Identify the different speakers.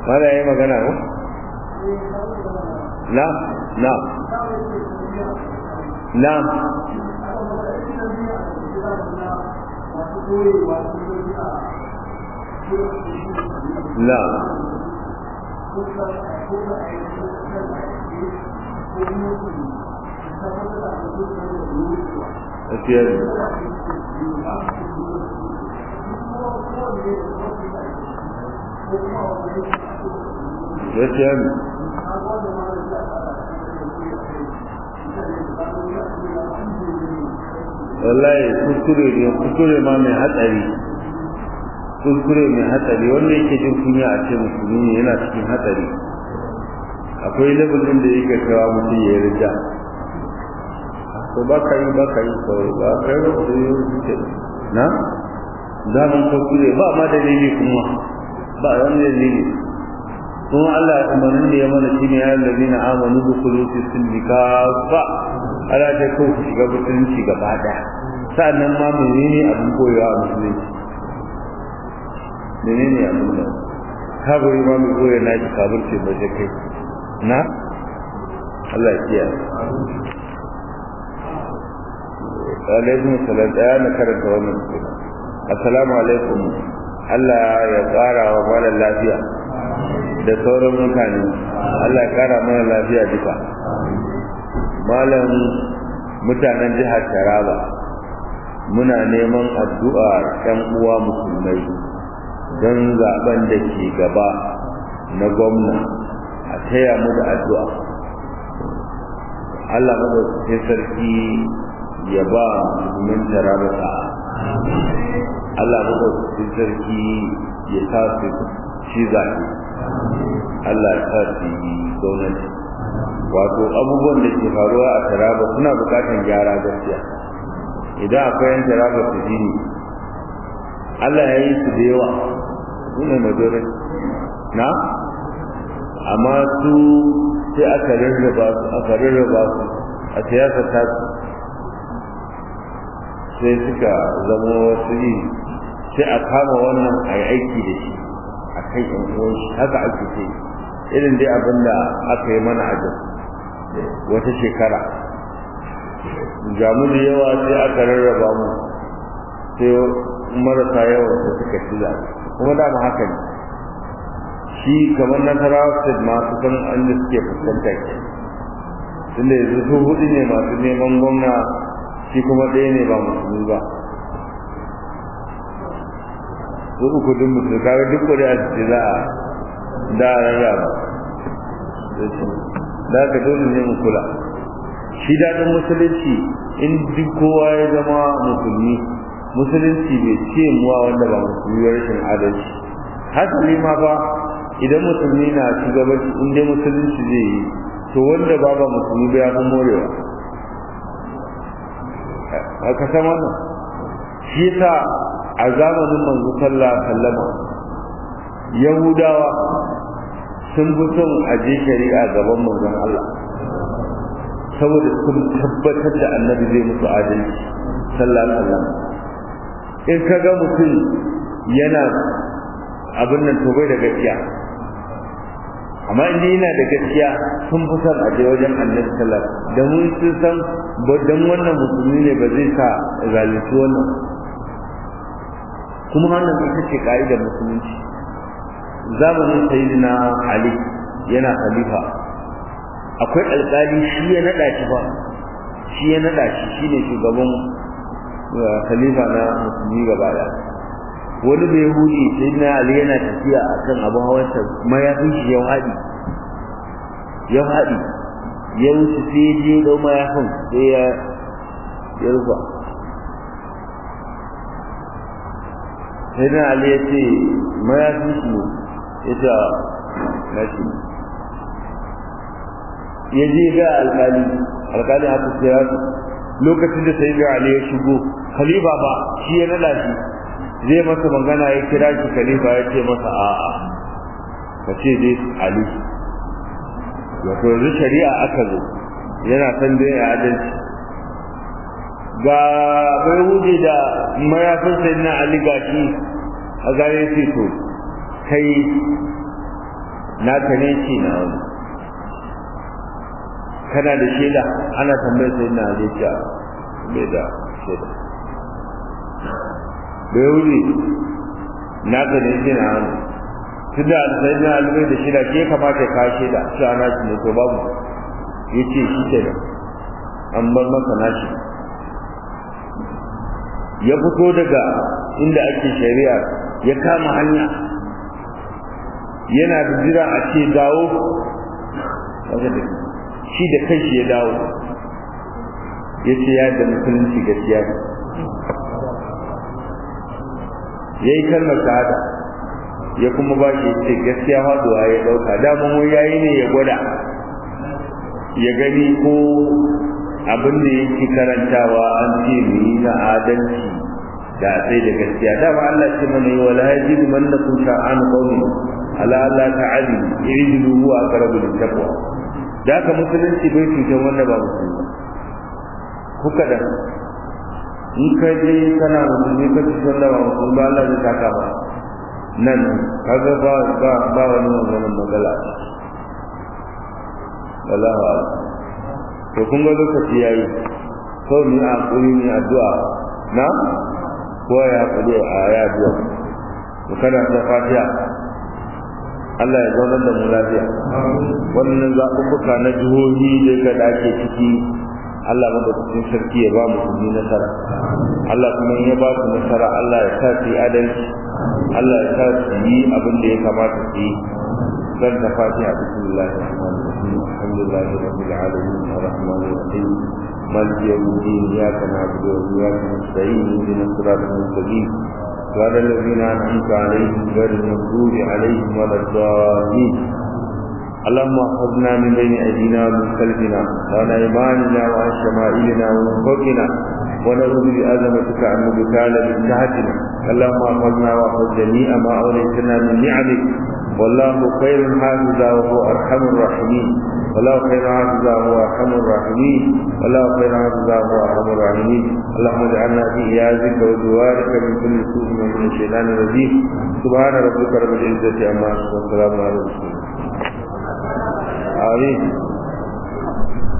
Speaker 1: mala yayi magana ko na na na la asiyar asiyar wallahi kuskure ma mai hatsari wanda yake jin kunya a ce musulmi ne yana cikin hatsari. Akwai level din da yake kawo mutum ya rija to ba ka yi kawai ba ka yi rufe na zaman kuskure ba ma dalili kuma ba wani dalili kuma Allah ya umarnin da ya mana shi ne ya lalzi na amanu da kulusi sun bika ba ala ta kawo ku shiga musulunci gaba daya sa'annan ma menene abin koyawa a musulunci menene abin da kabari ma mai koyar na ki kabirce ba zai kai na Allah ya kiyaye alaikum salam ya na karanta wannan sura assalamu alaikum Allah ya ƙara wa malam lafiya da sauran mutane Allah ya ƙara mana lafiya duka malam mutanen jihar Taraba muna neman addu'a ɗan uwa musulmai don zaben da ke gaba na gwamna a taya mu da addu'a Allah madaukakin sarki ya ba musulmin Taraba sa'a Allah madaukakin sarki ya sa su ci zaɓe Allah ya sa su yi gwamnati wato abubuwan da ke faruwa a Taraba suna buƙatar gyara gaskiya idan akwai yan Taraba su ji ne Allah ya yi su da yawa su ne majority na amma su sai aka rarraba su a siyasa ta sai suka zama wasu yi sai a kama wannan a yi aiki da shi a kan yan uwan shi haka ake ce irin dai abin da aka yi mana ajin wata shekara jamu da yawa sai aka rarraba mu sai marasa yawa da suka ci zaɓe kuma dama haka ne shi kamar Nasarawa State masu san an da suke fuskanta ke tunda yanzu su hudu ne masu neman gwamna shi kuma ɗaya ne ba musulmi ba su uku duk musulmi kaga duk kuri a ciki za a da rarraba da ka dole ne mu kula shi daɗin musulunci in duk kowa ya zama musulmi musulunci bai ce muwa wanda ba musulmi ba rashin adalci hasali ma ba idan musulmi na shugabanci in dai musulunci zai yi to wanda ba musulmi ba ya fi morewa a kasan wannan shi yasa a zamanin manzo sallallahu alaihi wasallama yahudawa sun fi son a je shari'a gaban manzon Allah saboda sun tabbatar da annabi zai musu adalci sallallahu alaihi wasallam in kaga mutum yana abin nan to bai da gaskiya amma in yana da gaskiya sun fi son a je wajen annabi sallallahu alaihi wasallam da mun sun san dan wannan musulmi ne ba zai sa zalunci wannan kuma wannan ita ce ka'idar musulunci zamanin sayyidina Ali yana khalifa akwai alƙali shi ya nada shi ba shi ya nada shi shine shugaban khalifa na musulmi gaba da wani bai hudi sayyidina Ali yana tafiya akan abun hawansa mayafin shi ya hadi ya wuce sai ya je dau mayafin sai ya rufa sayyidina Ali ya ce mayafin shi ne ya ce nashi ya je ga alƙali haka kira su lokacin da sayyidina Ali ya shigo khalifa ba shi ya nada shi zai masa magana ya kira shi khalifa ya ce masa a'a ka ce dai Ali wato yanzu shari'a aka zo yana san dai ya adalci ga bai wuce da mayafin sayyidina Ali gashi a gare shi to kai naka ne ce na wani kana da shaida ana tambayar sai na aliya bai da shaida bai wuri naka ne ce na wani tunda sai na alibai da shaida ke kamata ka shaida shi ana shi ne to babu yace shi kenan an bar maka nashi ya fito daga inda ake shari'a ya kama hanya yana da jira a ce dawo shi da kanshi ya dawo ya ce ya da musulunci gaskiya ne ya yi kalmar shahada ya kuma ba shi ce gaskiya haɗuwa ya ɗauka daman wani yayi ne ya gwada ya gani ko abin da yake karantawa an ce mu yi na adalci da sai da gaskiya dama Allah ce mana yi wala yajidu man lakum sha'an qawmi ala alla ta'ali ijidu huwa aqrabu lit-taqwa da ka musulunci bai cutar wanda ba musulmi kuka da in ka je kana musulmi ka ci wanda ba musulmi ba Allah zai saka ba nan kaga ba wani wannan magana wallahi to kun ga lokaci yayi so ni a kuri ni addu'a na ko ya kuri a ya addu'a to kada ta fatiha Allah ya zauna da mu lafiya wannan zaɓuɓɓuka na jihohi da ga ake ciki Allah madaukakin sarki ya ba mu musulmi nasara Allah kuma in ya ba su nasara Allah ya sa su yi adalci Allah ya sa su yi abin da ya kamata su yi zan ta fatiha bismillahir rahmanir rahim alhamdulillahi rabbil alamin arrahmanir rahim maliki yawmiddin iyyaka na'budu wa iyyaka nasta'in ihdinas siratal mustaqim صراط الذين أنعمت عليهم غير المغضوب عليهم ولا الضالين اللهم احفظنا من بين أيدينا ومن خلفنا وعن أيماننا وعن شمائلنا ومن فوقنا ونعوذ بعظمتك أن نبتال من تحتنا اللهم احفظنا واحفظ جميع ما أوليتنا من نعمك والله خير حافظا وهو أرحم الراحمين والله خير حافظا وهو أرحم الراحمين والله خير حافظا وهو أرحم الراحمين اللهم اجعلنا في إيازك وجوارك من كل سوء ومن الشيطان الرجيم سبحان ربك رب العزة عما يصفون وسلام على المرسلين آمين